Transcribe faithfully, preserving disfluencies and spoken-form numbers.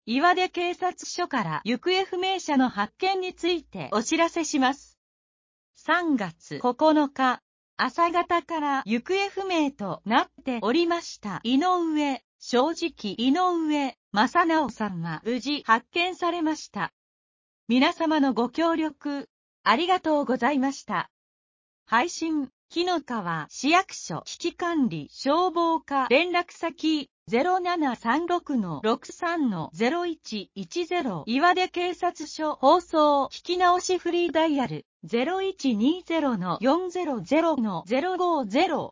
岩出警察署から行方不明者の発見についてお知らせします。さんがつここのか、朝方から行方不明となっておりました井上、正直井上正直さんが無事発見されました。皆様のご協力、ありがとうございました。配信、紀の川市役所危機管理消防課連絡先 ゼロななさんろくのろくさんのゼロいちいちゼロ 岩出警察署放送聞き直しフリーダイヤル ゼロいちにゼロのよんゼロゼロのゼロごゼロ